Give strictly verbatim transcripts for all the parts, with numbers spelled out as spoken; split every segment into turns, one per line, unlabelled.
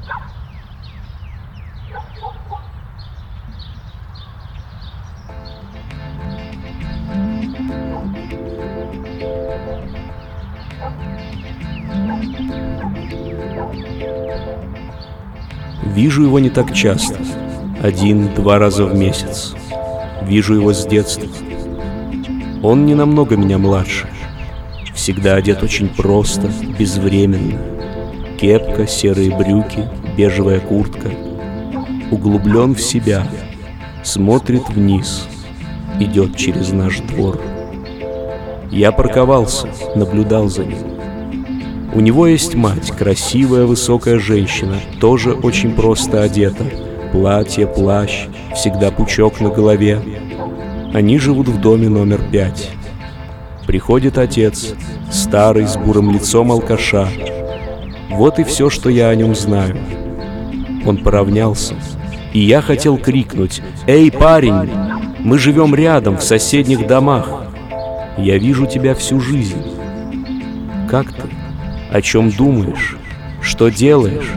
Вижу его не так часто, один-два раза в месяц. Вижу его с детства. Он не намного меня младше. Всегда одет очень просто, безвременно. Кепка, серые брюки, бежевая куртка. Углублен в себя, смотрит вниз, идет через наш двор. Я парковался, наблюдал за ним. У него есть мать, красивая высокая женщина, тоже очень просто одета. Платье, плащ, всегда пучок на голове. Они живут в доме номер пять. Приходит отец, старый, с бурым лицом алкаша. Вот и все, что я о нем знаю. Он поравнялся, и я хотел крикнуть: «Эй, парень, мы живем рядом, в соседних домах. Я вижу тебя всю жизнь. Как ты? О чем думаешь? Что делаешь?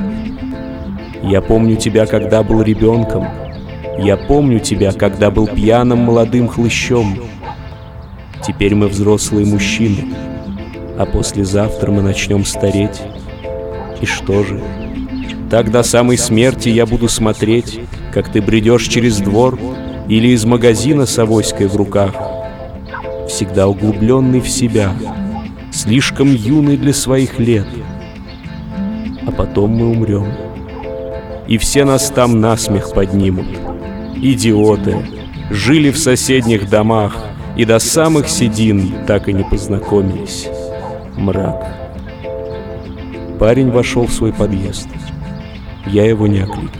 Я помню тебя, когда был ребенком. Я помню тебя, когда был пьяным молодым хлыщом. Теперь мы взрослые мужчины, а послезавтра мы начнем стареть. И что же? Так до самой смерти я буду смотреть, как ты бредешь через двор или из магазина с авоськой в руках, всегда углубленный в себя, слишком юный для своих лет. А потом мы умрем, и все нас там насмех поднимут. Идиоты, жили в соседних домах и до самых седин так и не познакомились. Мрак». Парень вошел в свой подъезд. Я его не окликнул.